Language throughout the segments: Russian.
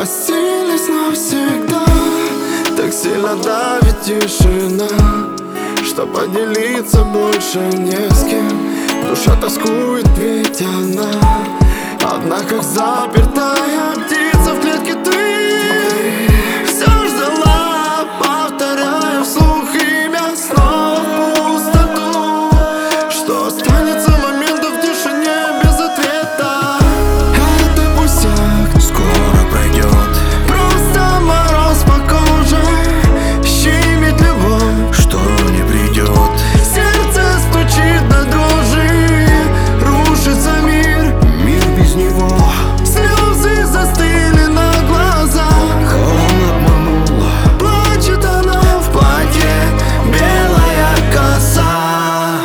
Расстились навсегда. Так сильно давит тишина, что поделиться больше не с кем. Душа тоскует, ведь она одна, как запертая птица в клетке. Ты все ждала, повторяя вслух имя снова в пустоту. Что останется моментов в тишине без ответа? Это пустяк, скоро пройдет. Просто мороз по коже щемит любовь, что не придет. Сердце стучит до дрожи, рушится мир, мир без него. Слезы застыли на глазах, Он обманул. плачет она в платье, белая коса.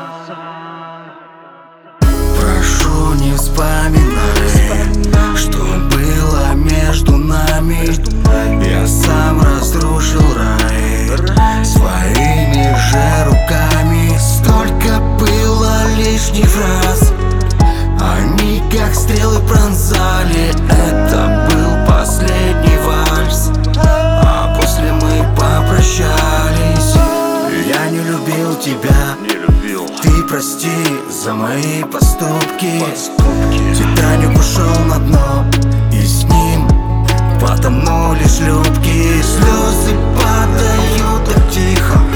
Прошу, не вспоминай, что было между нами. Я сам разрушил рай своими же руками. Столько было лишних фраз, они как стрелы пронзали. Это был последний вальс, а после мы попрощались. Я не любил тебя, ты прости за мои поступки. Титаник ушел на дно, и с ним потонули шлюпки. Слезы падают так тихо,